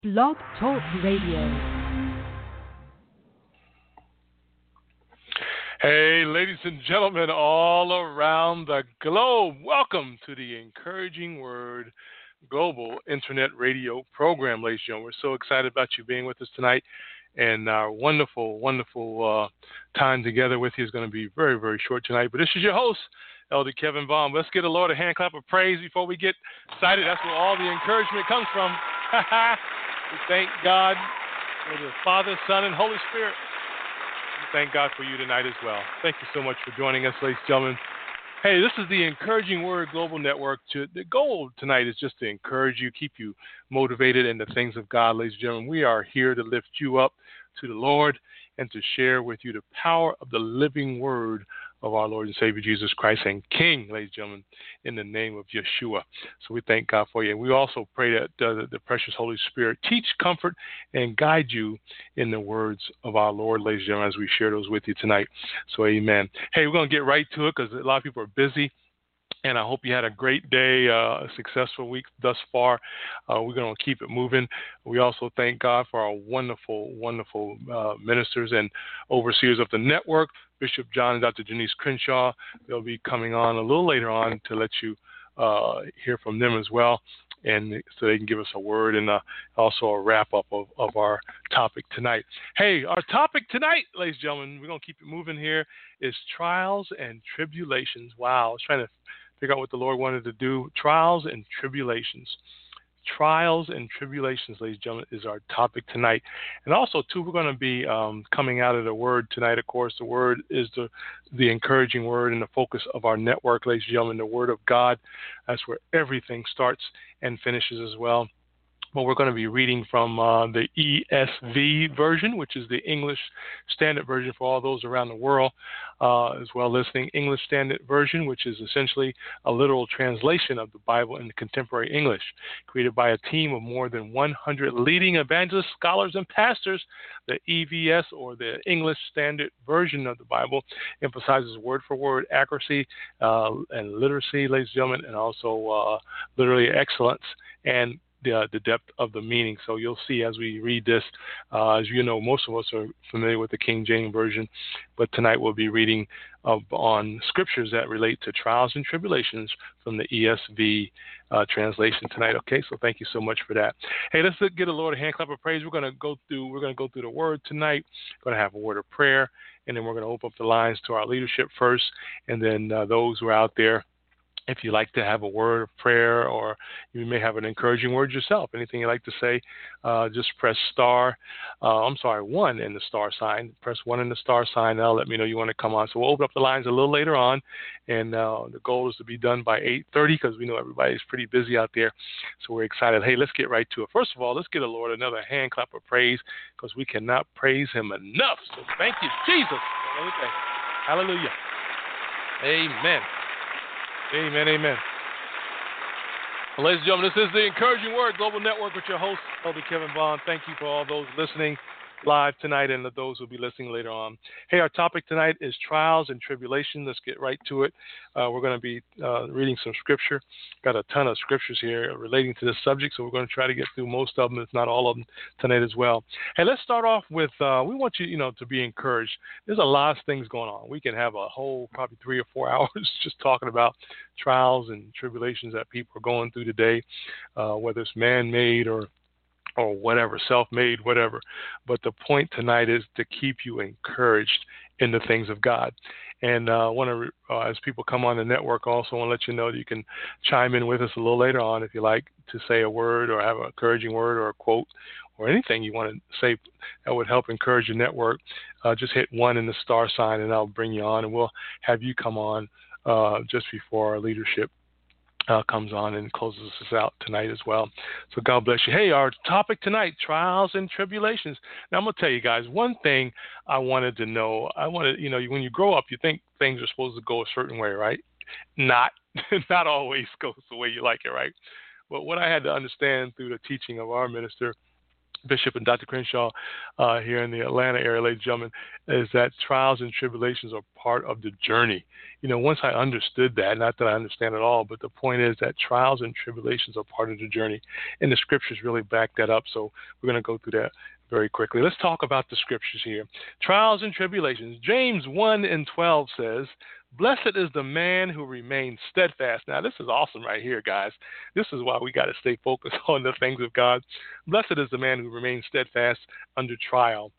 Blog Talk Radio. Hey, ladies and gentlemen, all around the globe, welcome to the Encouraging Word Global Internet Radio program, ladies and gentlemen. We're so excited about you being with us tonight, and our wonderful time together with you is going to be very, very short tonight. But this is your host, Elder Kevin Vaughn. Let's get a Lord a hand clap of praise before we get excited. That's where all the encouragement comes from. We thank God for the Father, Son, and Holy Spirit. Thank God for you tonight as well. Thank you so much for joining us, ladies and gentlemen. Hey, this is the Encouraging Word Global Network. The goal tonight is just to encourage you, keep you motivated in the things of God, ladies and gentlemen. We are here to lift you up to the Lord and to share with you the power of the living Word of our Lord and Savior Jesus Christ and King, ladies and gentlemen, in the name of Yeshua. So we thank God for you. And we also pray that the precious Holy Spirit teach, comfort, and guide you in the words of our Lord, ladies and gentlemen, as we share those with you tonight. So amen. Hey, we're going to get right to it because a lot of people are busy. And I hope you had a great day, a successful week thus far. We're going to keep it moving. We also thank God for our wonderful ministers and overseers of the network, Bishop John and Dr. Janice Crenshaw. They'll be coming on a little later on to let you hear from them as well, and so they can give us a word and also a wrap-up of our topic tonight. Hey, our topic tonight, ladies and gentlemen, we're going to keep it moving here, is trials and tribulations. Wow, I was trying to figure out what the Lord wanted to do. Trials and tribulations. Trials and tribulations, ladies and gentlemen, is our topic tonight. And also, too, we're going to be coming out of the Word tonight. Of course, the Word is the encouraging Word and the focus of our network, ladies and gentlemen, the Word of God. That's where everything starts and finishes as well. Well, we're going to be reading from the ESV version, which is the English Standard Version for all those around the world, as well listening English Standard Version, which is essentially a literal translation of the Bible into contemporary English, created by a team of more than 100 leading evangelists, scholars, and pastors. The EVS, or the English Standard Version of the Bible, emphasizes word-for-word accuracy and literacy, ladies and gentlemen, and also literary excellence and the depth of the meaning. So you'll see as we read this, as you know, most of us are familiar with the King James Version, but tonight we'll be reading on scriptures that relate to trials and tribulations from the ESV translation tonight. Okay, so thank you so much for that. Hey, let's get a Lord a hand clap of praise. We're going to go through the Word tonight. We're going to have a word of prayer, and then we're going to open up the lines to our leadership first, and then those who are out there, if you'd like to have a word of prayer, or you may have an encouraging word yourself, anything you'd like to say, just press one in the star sign. Press 1 in the star sign, and that'll let me know you want to come on. So we'll open up the lines a little later on, and the goal is to be done by 8:30 because we know everybody's pretty busy out there. So we're excited. Hey, let's get right to it. First of all, let's give the Lord another hand clap of praise because we cannot praise Him enough. So thank you, Jesus. Hallelujah. Amen. Amen, amen. Well, ladies and gentlemen, this is the Encouraging Word Global Network with your host, Elder Kevin Vaughn. Thank you for all those listening live tonight and those who will be listening later on. Hey, our topic tonight is trials and tribulation. Let's get right to it. We're going to be reading some scripture. Got a ton of scriptures here relating to this subject, so we're going to try to get through most of them, if not all of them, tonight as well. Hey, let's start off with, we want you, to be encouraged. There's a lot of things going on. We can have a whole probably 3 or 4 hours just talking about trials and tribulations that people are going through today, whether it's man-made or whatever, self-made, whatever. But the point tonight is to keep you encouraged in the things of God. And I want to, as people come on the network, also want to let you know that you can chime in with us a little later on if you like to say a word or have an encouraging word or a quote or anything you want to say that would help encourage your network. Just hit 1 in the star sign and I'll bring you on, and we'll have you come on just before our leadership comes on and closes us out tonight as well. So God bless you. Hey, our topic tonight, trials and tribulations. Now I'm going to tell you guys one thing I wanted to know. When you grow up, you think things are supposed to go a certain way, right? Not always goes the way you like it, right? But what I had to understand through the teaching of our minister Bishop and Dr. Crenshaw here in the Atlanta area, ladies and gentlemen, is that trials and tribulations are part of the journey. Once I understood that, not that I understand it all, but the point is that trials and tribulations are part of the journey. And the scriptures really back that up. So we're going to go through that very quickly. Let's talk about the scriptures here. Trials and tribulations. James 1:12 says, "Blessed is the man who remains steadfast." Now, this is awesome right here, guys. This is why we got to stay focused on the things of God. Blessed is the man who remains steadfast under trial.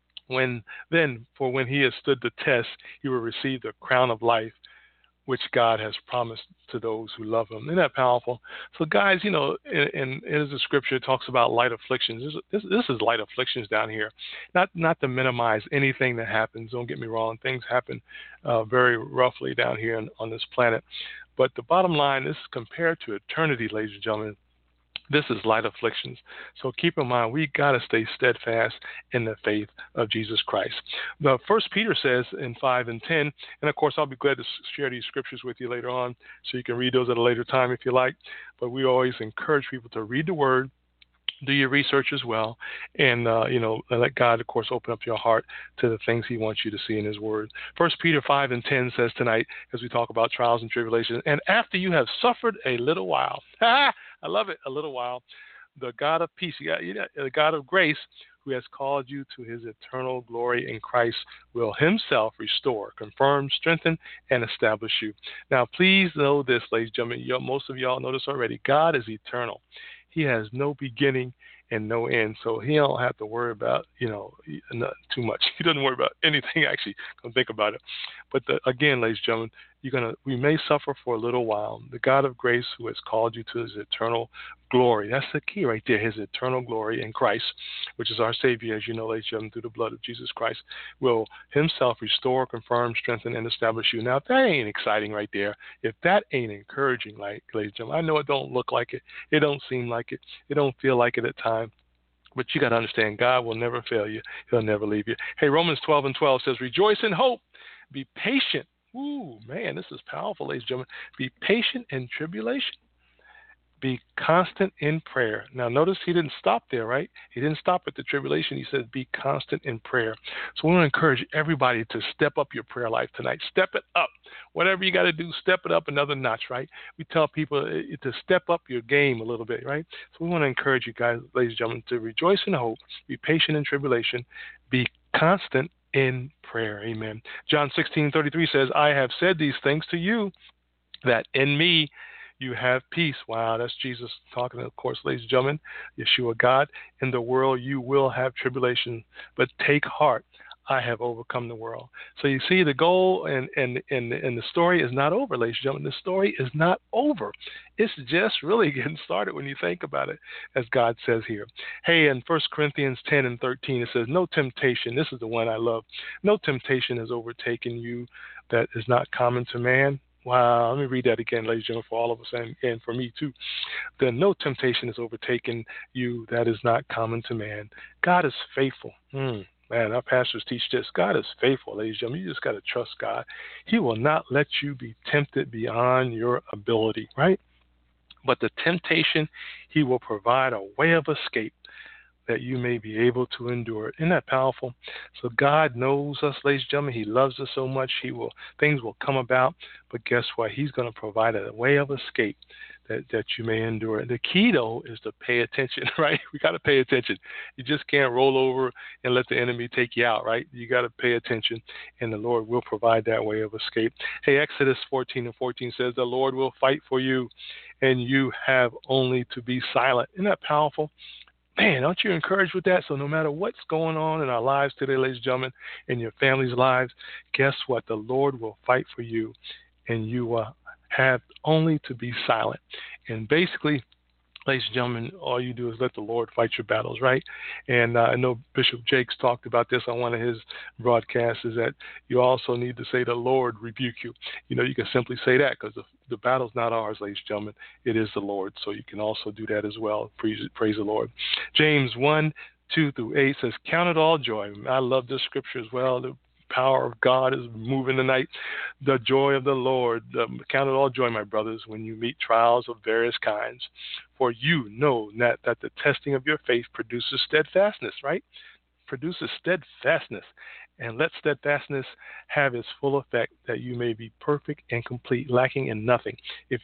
For when he has stood the test, he will receive the crown of life, which God has promised to those who love him. Isn't that powerful? So, guys, in the scripture, it talks about light afflictions. This is light afflictions down here. Not to minimize anything that happens. Don't get me wrong. Things happen very roughly down here on this planet. But the bottom line is compared to eternity, ladies and gentlemen, this is light afflictions. So keep in mind, we got to stay steadfast in the faith of Jesus Christ. The First Peter says in 5:10, and of course, I'll be glad to share these scriptures with you later on, so you can read those at a later time if you like. But we always encourage people to read the Word, do your research as well, and let God, of course, open up your heart to the things He wants you to see in His Word. First Peter 5:10 says tonight, as we talk about trials and tribulations, "And after you have suffered a little while," I love it, a little while, "the God of peace," the God of grace, who has called you to His eternal glory in Christ, will Himself restore, confirm, strengthen, and establish you. Now, please know this, ladies and gentlemen. Most of y'all know this already. God is eternal. He has no beginning and no end, so He don't have to worry about, not too much. He doesn't worry about anything, actually. Come think about it. But again, ladies and gentlemen, we may suffer for a little while. The God of grace, who has called you to His eternal glory. That's the key right there, His eternal glory in Christ, which is our Savior, as you know, ladies and gentlemen, through the blood of Jesus Christ, will Himself restore, confirm, strengthen, and establish you. Now, if that ain't exciting right there, if that ain't encouraging, ladies and gentlemen, I know it don't look like it. It don't seem like it. It don't feel like it at times. But you got to understand, God will never fail you. He'll never leave you. Hey, Romans 12:12 says, "Rejoice in hope. Be patient." Ooh, man, this is powerful, ladies and gentlemen. "Be patient in tribulation. Be constant in prayer." Now, notice He didn't stop there, right? He didn't stop at the tribulation. He said, be constant in prayer. So we want to encourage everybody to step up your prayer life tonight. Step it up. Whatever you got to do, step it up another notch, right? We tell people to step up your game a little bit, right? So we want to encourage you guys, ladies and gentlemen, to rejoice in hope, be patient in tribulation, be constant in prayer. Amen. John 16:33 says, "I have said these things to you, that in me you have peace." Wow, that's Jesus talking, of course, ladies and gentlemen, Yeshua God. "In the world you will have tribulation, but take heart, I have overcome the world." So you see, the goal and the story is not over, ladies and gentlemen. The story is not over. It's just really getting started when you think about it, as God says here. Hey, in 1 Corinthians 10:13, it says, "No temptation," this is the one I love, "no temptation has overtaken you that is not common to man." Wow, let me read that again, ladies and gentlemen, for all of us and for me too. "Then no temptation has overtaken you that is not common to man." God is faithful. Man, our pastors teach this. God is faithful, ladies and gentlemen. You just got to trust God. He will not let you be tempted beyond your ability, right? But the temptation, He will provide a way of escape that you may be able to endure it. Isn't that powerful? So God knows us, ladies and gentlemen. He loves us so much. Things will come about, but guess what? He's going to provide a way of escape that you may endure it. The key, though, is to pay attention, right? We got to pay attention. You just can't roll over and let the enemy take you out, right? You got to pay attention, and the Lord will provide that way of escape. Hey, Exodus 14:14 says, "The Lord will fight for you, and you have only to be silent." Isn't that powerful? Man, aren't you encouraged with that? So no matter what's going on in our lives today, ladies and gentlemen, in your family's lives, guess what? The Lord will fight for you, and you have only to be silent. And basically, ladies and gentlemen, all you do is let the Lord fight your battles, right? And I know Bishop Jakes talked about this on one of his broadcasts, is that you also need to say, "The Lord rebuke you." You can simply say that, because the battle's not ours, ladies and gentlemen. It is the Lord. So you can also do that as well. Praise the Lord. James 1:2-8 says, "Count it all joy." I love this scripture as well. power of God is moving tonight. The joy of the Lord. Count it all joy, my brothers, when you meet trials of various kinds. For you know that the testing of your faith produces steadfastness, right? Produces steadfastness. And let steadfastness have its full effect, that you may be perfect and complete, lacking in nothing. If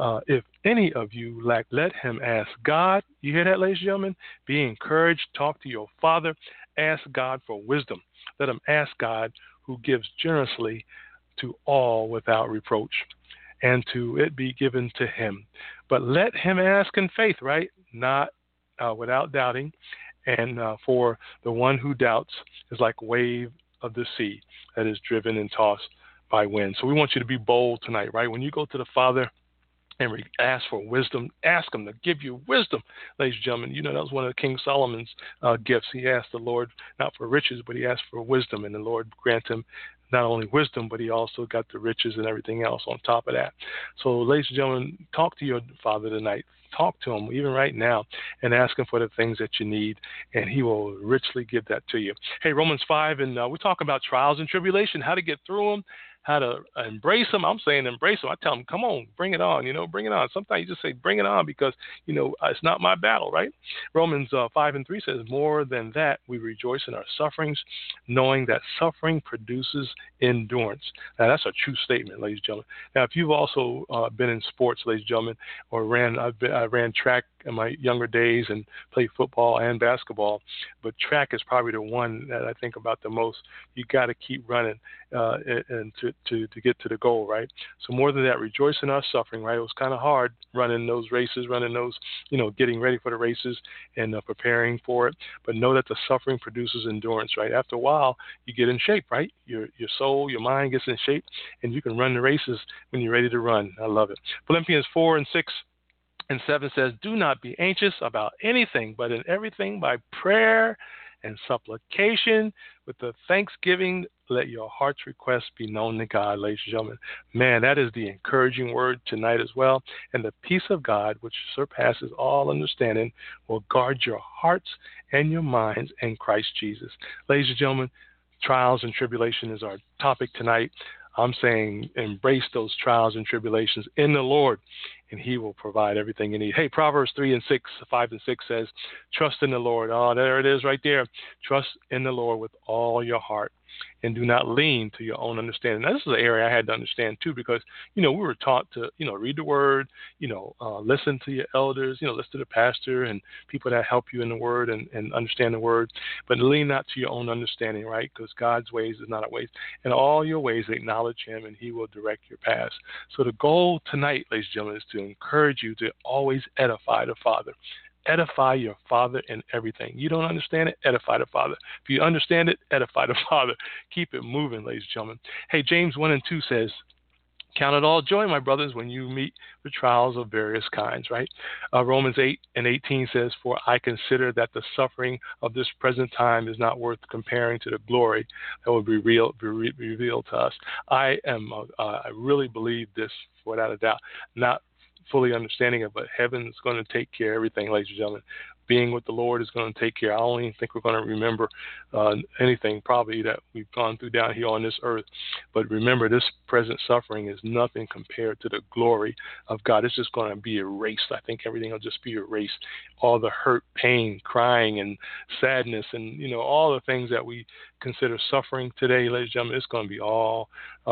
any of you lack, let him ask God. You hear that, ladies and gentlemen? Be encouraged. Talk to your Father. Ask God for wisdom. Let him ask God, who gives generously to all without reproach, and to it be given to him. But let him ask in faith, right? Not without doubting. And for the one who doubts is like a wave of the sea that is driven and tossed by wind. So we want you to be bold tonight, right? When you go to the Father and ask for wisdom, ask him to give you wisdom, ladies and gentlemen. You know, that was one of King Solomon's gifts. He asked the Lord not for riches, but he asked for wisdom, and the Lord granted him not only wisdom, but he also got the riches and everything else on top of that. So, ladies and gentlemen, talk to your Father tonight. Talk to him even right now and ask him for the things that you need, and he will richly give that to you. Hey, Romans 5, and we're talking about trials and tribulation, how to get through them, how to embrace them. I'm saying embrace them. I tell them, come on, bring it on, bring it on. Sometimes you just say, bring it on, because, it's not my battle, right? Romans 5:3 says, more than that, we rejoice in our sufferings, knowing that suffering produces endurance. Now, that's a true statement, ladies and gentlemen. Now, if you've also been in sports, ladies and gentlemen, or I ran track in my younger days and played football and basketball, but track is probably the one that I think about the most. You got to keep running and to get to the goal, right? So more than that, rejoice in our suffering, right? It was kind of hard running those races, getting ready for the races and preparing for it, but know that the suffering produces endurance, right? After a while, you get in shape, right? Your soul, your mind gets in shape, and you can run the races when you're ready to run. I love it. Philippians 4:6-7 says, do not be anxious about anything, but in everything by prayer and supplication with the thanksgiving, let your heart's requests be known to God, ladies and gentlemen. Man, that is the encouraging word tonight as well. And the peace of God, which surpasses all understanding, will guard your hearts and your minds in Christ Jesus. Ladies and gentlemen, trials and tribulation is our topic tonight. I'm saying embrace those trials and tribulations in the Lord, and he will provide everything you need. Hey, Proverbs 5:6 says, trust in the Lord. Oh, there it is right there. Trust in the Lord with all your heart, and do not lean to your own understanding. Now, this is an area I had to understand, too, because, we were taught to, read the word, listen to your elders, listen to the pastor and people that help you in the word and understand the word, but lean not to your own understanding, right? Because God's ways is not our ways. In all your ways, acknowledge him, and he will direct your paths. So the goal tonight, ladies and gentlemen, is to encourage you to always edify the Father. Edify your Father in everything. You don't understand it? Edify the Father. If you understand it, edify the Father. Keep it moving, ladies and gentlemen. Hey, James 1:2 says, count it all joy, my brothers, when you meet the trials of various kinds, right? Romans 8:18 says, for I consider that the suffering of this present time is not worth comparing to the glory that will be revealed to us. I really believe this without a doubt. Not fully understanding it, but heaven is going to take care of everything, ladies and gentlemen. Being with the Lord is going to take care. I don't even think we're going to remember anything probably that we've gone through down here on this earth. But remember, this present suffering is nothing compared to the glory of God. It's just going to be erased. I think everything will just be erased. All the hurt, pain, crying, and sadness, and all the things that we consider suffering today, ladies and gentlemen, it's going to be all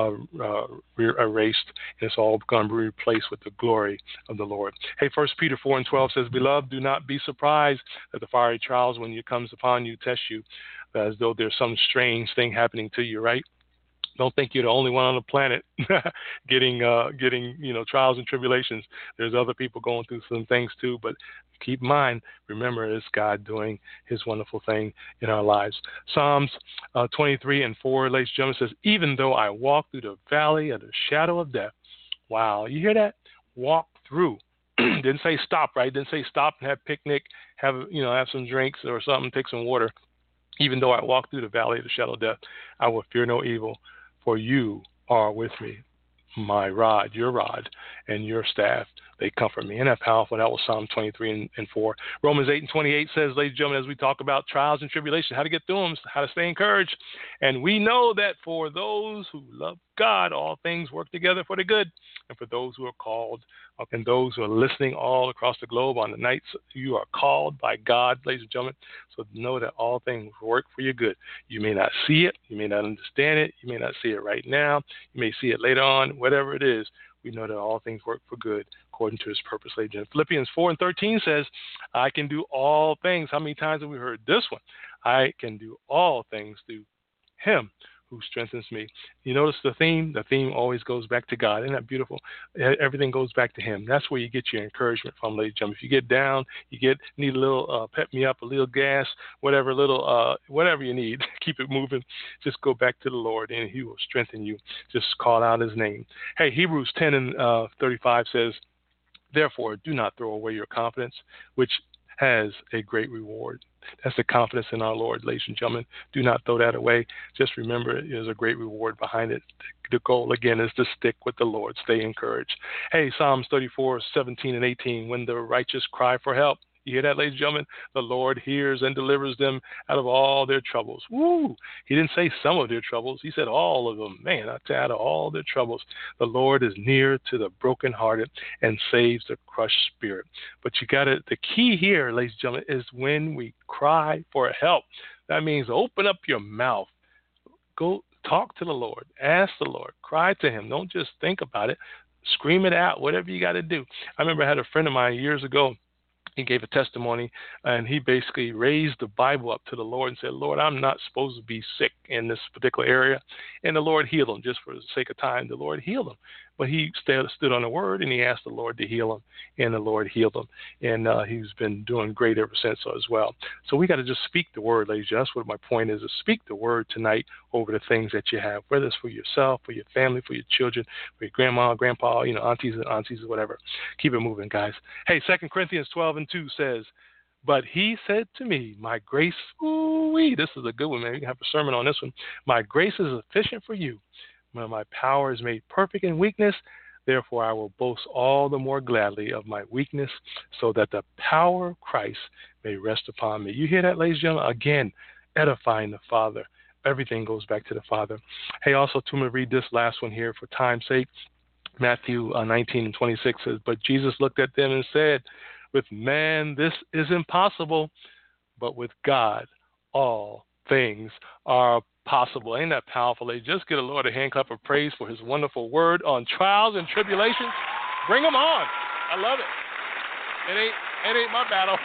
erased, and it's all going to be replaced with the glory of the Lord. Hey, 1 Peter 4:12 says, beloved, do not be surprised that the fiery trials, when it comes upon you, test you as though there's some strange thing happening to you, right? Don't think you're the only one on the planet getting trials and tribulations. There's other people going through some things too, but keep in mind, remember, it's God doing his wonderful thing in our lives. Psalms 23:4, ladies and gentlemen, says, even though I walk through the valley of the shadow of death. Wow, you hear that? Walk through. Didn't say stop, right? Didn't say stop and have a picnic, have some drinks or something, take some water. Even though I walk through the valley of the shadow of death, I will fear no evil, for you are with me. My rod, your rod, and your staff They comfort me. Isn't that powerful? That was Psalm 23 and 4. Romans 8 and 28 says, ladies and gentlemen, as we talk about trials and tribulations, how to get through them, how to stay encouraged. And we know that for those who love God, all things work together for the good. And for those who are called, and those who are listening all across the globe on the nights, you are called by God, ladies and gentlemen. So know that all things work for your good. You may not see it. You may not understand it. You may not see it right now. You may see it later on. Whatever it is, we know that all things work for good according to his purpose, ladies and gentlemen. Philippians 4 and 13 says, I can do all things. How many times have we heard this one? I can do all things through him who strengthens me. You notice the theme? The theme always goes back to God. Isn't that beautiful? Everything goes back to him. That's where you get your encouragement from, ladies and gentlemen. If you get down, need a little pep me up, a little gas, whatever you need, keep it moving. Just go back to the Lord and he will strengthen you. Just call out his name. Hey, Hebrews 10 and 35 says, therefore, do not throw away your confidence, which has a great reward. That's the confidence in our Lord, ladies and gentlemen. Do not throw that away. Just remember there's a great reward behind it. The goal, again, is to stick with the Lord. Stay encouraged. Hey, Psalms 34, 17 and 18, when the righteous cry for help. You hear that, ladies and gentlemen? The Lord hears and delivers them out of all their troubles. Woo! He didn't say some of their troubles. He said all of them. Man, I tell you, out of all their troubles, the Lord is near to the brokenhearted and saves the crushed spirit. But the key here, ladies and gentlemen, is when we cry for help. That means open up your mouth. Go talk to the Lord. Ask the Lord. Cry to him. Don't just think about it. Scream it out, whatever you got to do. I remember I had a friend of mine years ago. He gave a testimony, and he basically raised the Bible up to the Lord and said, Lord, I'm not supposed to be sick in this particular area. And the Lord healed him. Just for the sake of time, the Lord healed him. But he stood on the word, and he asked the Lord to heal him, and the Lord healed him. And he's been doing great ever since as well. So we got to just speak the word, ladies. That's what my point is speak the word tonight over the things that you have, whether it's for yourself, for your family, for your children, for your grandma, grandpa, aunties, whatever. Keep it moving, guys. Hey, 2 Corinthians 12 and 2 says, but he said to me, my grace, this is a good one, man. You can have a sermon on this one. My grace is sufficient for you. My power is made perfect in weakness. Therefore, I will boast all the more gladly of my weakness, so that the power of Christ may rest upon me. You hear that, ladies and gentlemen? Again, edifying the Father. Everything goes back to the Father. Hey, also, to me, read this last one here for time's sake. Matthew 19 and 26 says, but Jesus looked at them and said, with man this is impossible, but with God all things are possible. Ain't that powerful? Ladies? Just get a Lord a hand clap of praise for his wonderful word on trials and tribulations. Bring them on. I love it. It ain't my battle.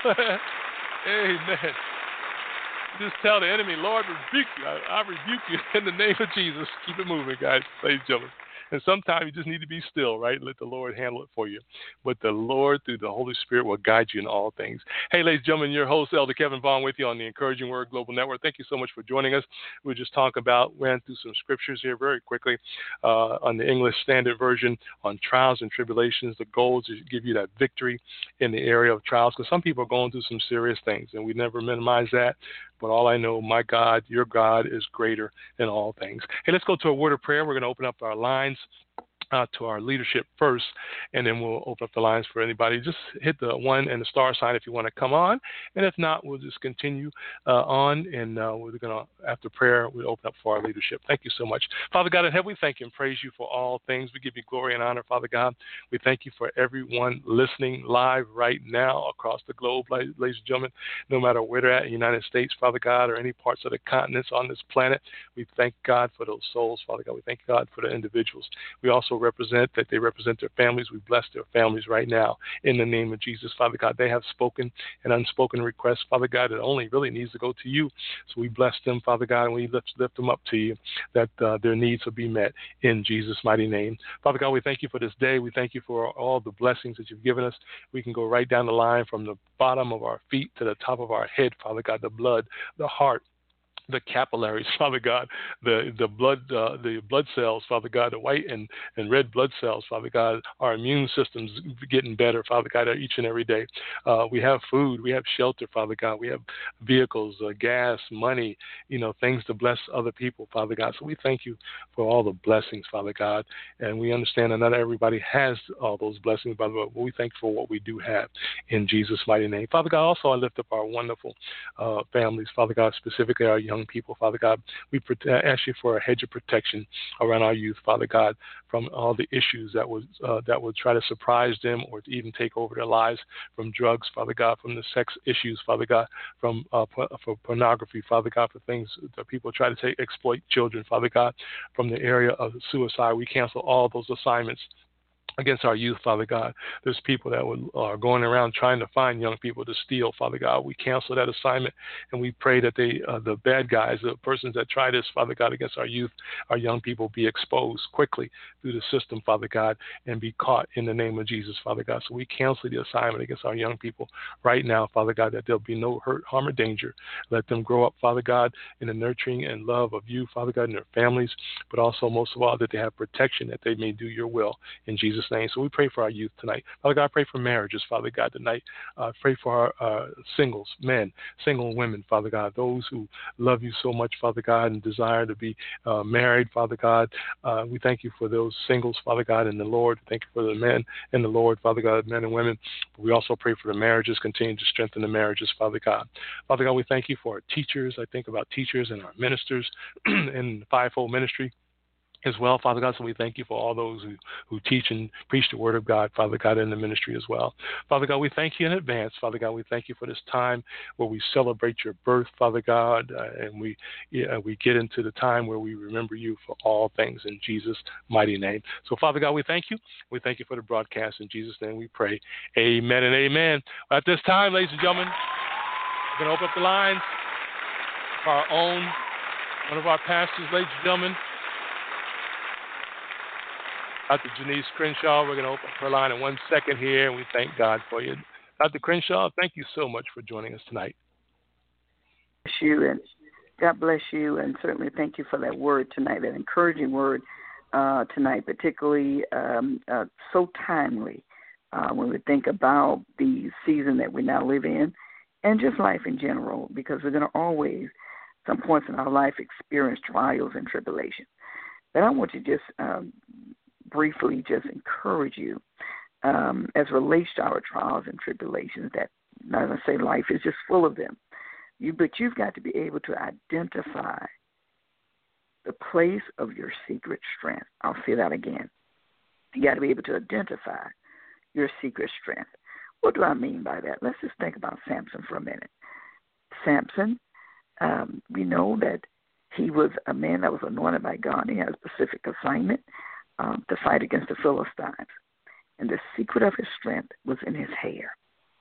Amen. Just tell the enemy, Lord, rebuke you. I rebuke you in the name of Jesus. Keep it moving, guys, ladies and gentlemen. And sometimes you just need to be still, right? Let the Lord handle it for you. But the Lord, through the Holy Spirit, will guide you in all things. Hey, ladies and gentlemen, your host, Elder Kevin Vaughn, with you on the Encouraging Word Global Network. Thank you so much for joining us. We just ran through some scriptures here very quickly on the English Standard Version on trials and tribulations. The goal is to give you that victory in the area of trials, because some people are going through some serious things, and we never minimize that. But all I know, my God, your God is greater than all things. Hey, let's go to a word of prayer. We're going to open up our lines to our leadership first, and then we'll open up the lines for anybody. Just hit the 1 and the star sign if you want to come on, and if not, we'll just continue on, and we're going to, after prayer, we'll open up for our leadership. Thank you so much. Father God in heaven, we thank you and praise you for all things. We give you glory and honor, Father God. We thank you for everyone listening live right now across the globe, ladies and gentlemen, no matter where they're at in the United States, Father God, or any parts of the continents on this planet. We thank God for those souls, Father God. We thank God for the individuals. We also represent their families. We bless their families right now in the name of Jesus, Father God. They have spoken an unspoken request, Father God, that only really needs to go to you. So we bless them, Father God, and we lift them up to you, that their needs will be met in Jesus' mighty name. Father God, we thank you for this day. We thank you for all the blessings that you've given us. We can go right down the line from the bottom of our feet to the top of our head, Father God, the blood, the heart, the capillaries, Father God, the blood cells, Father God, the white and red blood cells, Father God, our immune system's getting better, Father God, each and every day. We have food, we have shelter, Father God, we have vehicles, gas, money, things to bless other people, Father God. So we thank you for all the blessings, Father God, and we understand that not everybody has all those blessings, Father God, but we thank you for what we do have in Jesus' mighty name. Father God, also I lift up our wonderful families, Father God, specifically our young people, Father God. We ask you for a hedge of protection around our youth, Father God, from all the issues that would try to surprise them or to even take over their lives, from drugs, Father God, from the sex issues, Father God, from for pornography, Father God, for things that people try to exploit children, Father God, from the area of suicide. We cancel all those assignments against our youth, Father God. There's people that are going around trying to find young people to steal, Father God. We cancel that assignment, and we pray that the bad guys, the persons that try this, Father God, against our youth, our young people, be exposed quickly through the system, Father God, and be caught in the name of Jesus, Father God. So we cancel the assignment against our young people right now, Father God, that there'll be no hurt, harm, or danger. Let them grow up, Father God, in the nurturing and love of you, Father God, and their families, but also, most of all, that they have protection, that they may do your will in Jesus' name. So we pray for our youth tonight. Father God, I pray for marriages, Father God, tonight. Pray for our singles, men, single women, Father God, those who love you so much, Father God, and desire to be married, Father God. We thank you for those singles, Father God, in the Lord. Thank you for the men in the Lord, Father God, men and women. But we also pray for the marriages, continue to strengthen the marriages, Father God. Father God, we thank you for our teachers. I think about teachers and our ministers in the fivefold ministry as well, Father God. So we thank you for all those who teach and preach the word of God, Father God, in the ministry as well. Father God, we thank you in advance, Father God. We thank you for this time where we celebrate your birth, Father God, and we get into the time where we remember you for all things in Jesus' mighty name. So, Father God, we thank you. We thank you for the broadcast. In Jesus' name we pray. Amen and amen. At this time, ladies and gentlemen, we're going to open up the lines for our own, one of our pastors, ladies and gentlemen, Dr. Janice Crenshaw. We're going to open up her line in 1 second here, and we thank God for you. Dr. Crenshaw, thank you so much for joining us tonight. Bless you, and God bless you, and certainly thank you for that word tonight, that encouraging word tonight, particularly so timely when we think about the season that we now live in, and just life in general, because we're going to always, some points in our life, experience trials and tribulations. But I want to just briefly just encourage you as relates to our trials and tribulations, that, as I say, life is just full of them. But you've got to be able to identify the place of your secret strength. I'll say that again. You got to be able to identify your secret strength. What do I mean by that? Let's just think about Samson for a minute. Samson, we know that he was a man that was anointed by God. He had a specific assignment to fight against the Philistines. And the secret of his strength was in his hair.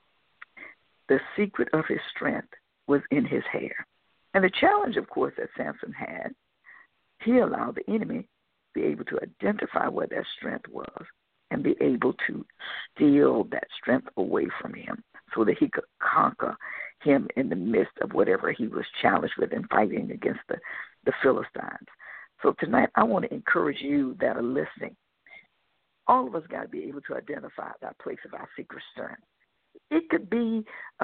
The secret of his strength was in his hair. And the challenge, of course, that Samson had, he allowed the enemy to be able to identify where that strength was and be able to steal that strength away from him so that he could conquer him in the midst of whatever he was challenged with in fighting against the Philistines. So tonight, I want to encourage you that are listening. All of us got to be able to identify that place of our secret strength. It could be,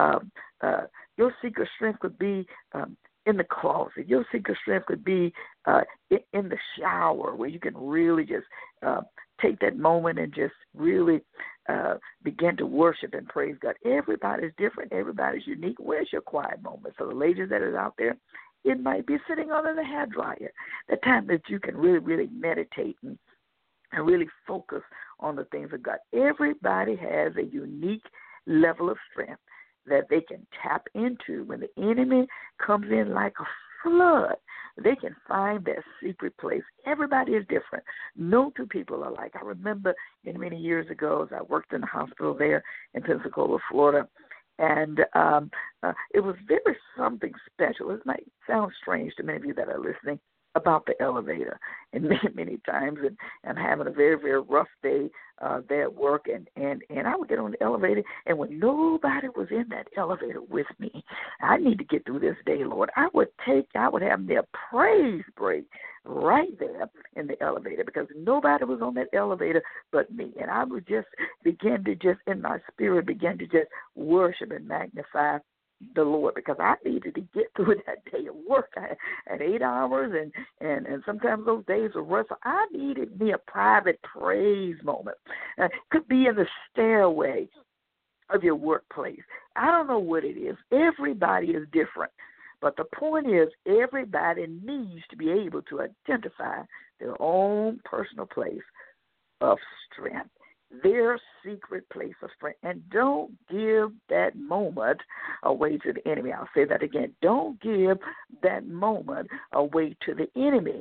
your secret strength could be in the closet. Your secret strength could be in the shower, where you can really just take that moment and just really begin to worship and praise God. Everybody's different. Everybody's unique. Where's your quiet moment? So the ladies that are out there, it might be sitting under the hair dryer, the time that you can really, really meditate and really focus on the things of God. Everybody has a unique level of strength that they can tap into. When the enemy comes in like a flood, they can find that secret place. Everybody is different. No two people are alike. I remember many years ago as I worked in the hospital there in Pensacola, Florida, and it was very something special. It might sound strange to many of you that are listening, about the elevator. And many times, and having a very, very rough day there at work, and I would get on the elevator, and when nobody was in that elevator with me, I need to get through this day, Lord. I would have their praise break right there in the elevator, because nobody was on that elevator but me. And I would just begin to in my spirit, begin to just worship and magnify the Lord, because I needed to get through that day of work. I had 8 hours, and sometimes those days were rough. So I needed me a private praise moment. Could be in the stairway of your workplace. I don't know what it is. Everybody is different. But the point is, everybody needs to be able to identify their own personal place of strength, their secret place of strength. And don't give that moment away to the enemy. I'll say that again. Don't give that moment away to the enemy.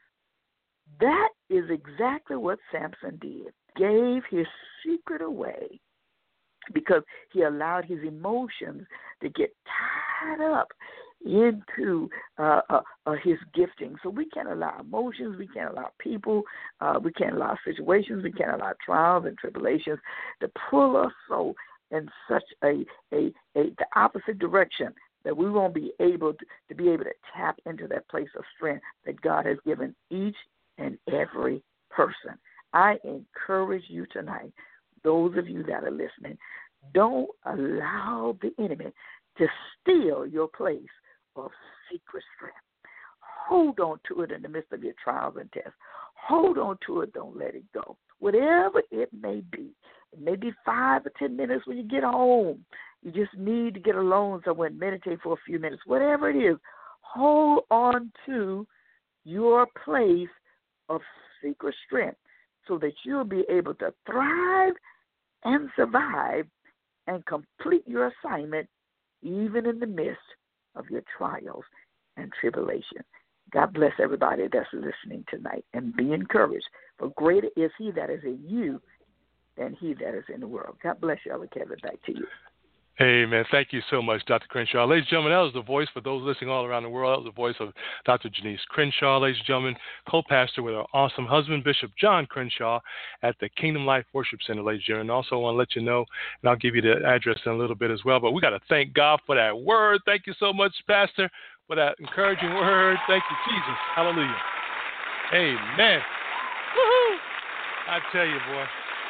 That is exactly what Samson did. Gave his secret away because he allowed his emotions to get tied up into his gifting. So we can't allow emotions, we can't allow people, we can't allow situations, we can't allow trials and tribulations to pull us so in such the opposite direction that we won't be able to be able to tap into that place of strength that God has given each and every person. I encourage you tonight, those of you that are listening, don't allow the enemy to steal your place of secret strength. Hold on to it in the midst of your trials and tests. Hold on to it. Don't let it go. Whatever it may be. It may be 5 or 10 minutes when you get home. You just need to get alone somewhere and meditate for a few minutes. Whatever it is, hold on to your place of secret strength so that you'll be able to thrive and survive and complete your assignment even in the midst of your trials and tribulation. God bless everybody that's listening tonight, and be encouraged, for greater is he that is in you than he that is in the world. God bless you, Elder Kevin. Back to you. Amen. Thank you so much, Dr. Crenshaw. Ladies and gentlemen, that was the voice for those listening all around the world. That was the voice of Dr. Janice Crenshaw, ladies and gentlemen, co-pastor with our awesome husband, Bishop John Crenshaw, at the Kingdom Life Worship Center, ladies and gentlemen. And also, I want to let you know, and I'll give you the address in a little bit as well, but we got to thank God for that word. Thank you so much, Pastor, for that encouraging word. Thank you, Jesus. Hallelujah. Amen. Woohoo! I tell you, boy.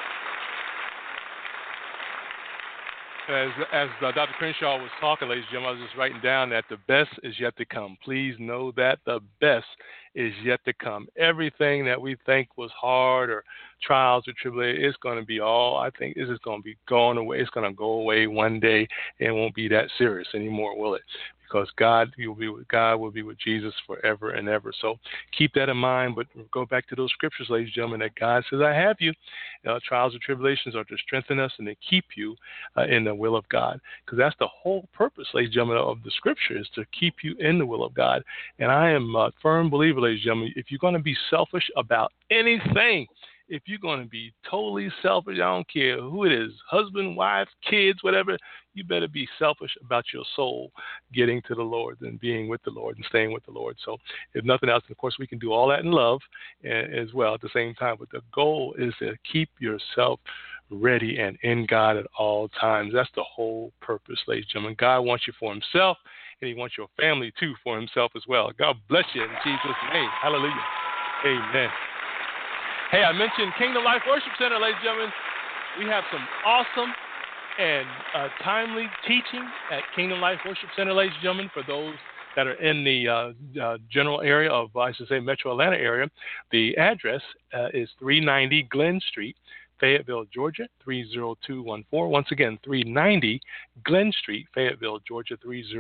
As Dr. Crenshaw was talking, ladies and gentlemen, I was just writing down that the best is yet to come. Please know that the best is yet to come. Everything that we think was hard or trials or tribulations, it's going to be I think it's just going to be going away. It's going to go away one day, and it won't be that serious anymore, will it? Because God will be with Jesus forever and ever. So keep that in mind. But go back to those scriptures, ladies and gentlemen, that God says, I have you. Trials and tribulations are to strengthen us and to keep you in the will of God. Because that's the whole purpose, ladies and gentlemen, of the scripture, is to keep you in the will of God. And I am a firm believer, ladies and gentlemen, if you're going to be selfish about anything, if you're going to be totally selfish, I don't care who it is, husband, wife, kids, whatever, you better be selfish about your soul getting to the Lord and being with the Lord and staying with the Lord. So if nothing else, of course, we can do all that in love as well at the same time. But the goal is to keep yourself ready and in God at all times. That's the whole purpose, ladies and gentlemen. God wants you for himself, and he wants your family, too, for himself as well. God bless you in Jesus' name. Hallelujah. Amen. Hey, I mentioned Kingdom Life Worship Center, ladies and gentlemen. We have some awesome and timely teaching at Kingdom Life Worship Center, ladies and gentlemen, for those that are in the general area of, Metro Atlanta area. The address is 390 Glen Street, Fayetteville, Georgia, 30214. Once again, 390 Glen Street, Fayetteville, Georgia,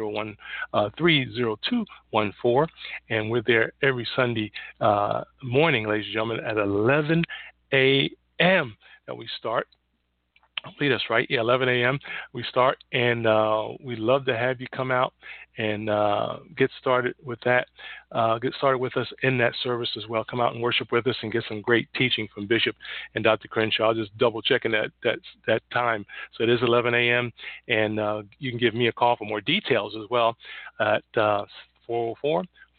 30214. And we're there every Sunday morning, ladies and gentlemen, at 11 a.m. that we start. Lead us, right? Yeah, 11 a.m. we start, and we'd love to have you come out and get started with that. Get started with us in that service as well. Come out and worship with us and get some great teaching from Bishop and Dr. Crenshaw. Just double checking that time. So it is 11 a.m. and you can give me a call for more details as well at 404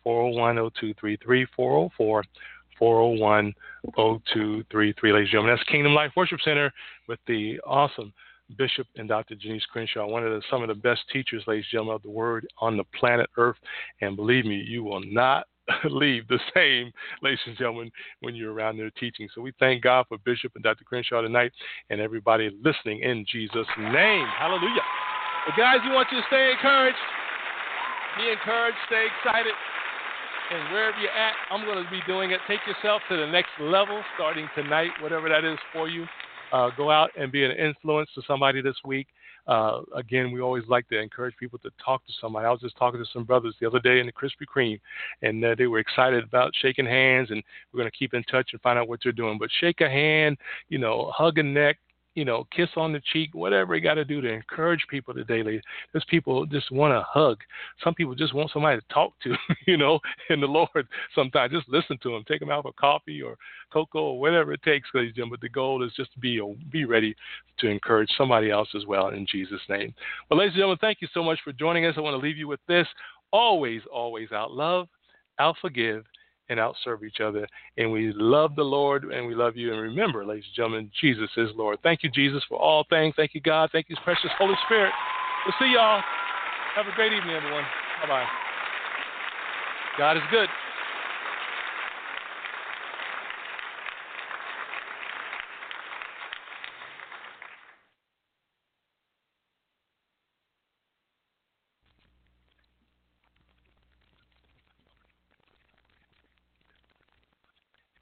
401-0233, 404-401-0233. Ladies and gentlemen, that's Kingdom Life Worship Center with the awesome Bishop and Dr. Janice Crenshaw, some of the best teachers, ladies and gentlemen, of the Word on the planet Earth. And believe me, you will not leave the same, ladies and gentlemen, when you're around there teaching. So we thank God for Bishop and Dr. Crenshaw tonight and everybody listening in Jesus' name. Hallelujah. Well, guys, we want you to stay encouraged. Be encouraged. Stay excited. And wherever you're at, I'm going to be doing it. Take yourself to the next level starting tonight, whatever that is for you. Go out and be an influence to somebody this week. Again, we always like to encourage people to talk to somebody. I was just talking to some brothers the other day in the Krispy Kreme, and they were excited about shaking hands, and we're going to keep in touch and find out what they're doing. But shake a hand, hug a neck, kiss on the cheek, whatever you got to do to encourage people today. There's people just want a hug. Some people just want somebody to talk to, in the Lord sometimes. Just listen to them. Take them out for coffee or cocoa or whatever it takes, ladies and gentlemen. But the goal is just to be ready to encourage somebody else as well in Jesus' name. Well, ladies and gentlemen, thank you so much for joining us. I want to leave you with this. Always, always out love, out forgive, and outserve each other. And we love the Lord, and we love you. And remember, ladies and gentlemen, Jesus is Lord. Thank you, Jesus, for all things. Thank you, God. Thank you, precious Holy Spirit. We'll see y'all. Have a great evening, everyone. Bye-bye. God is good.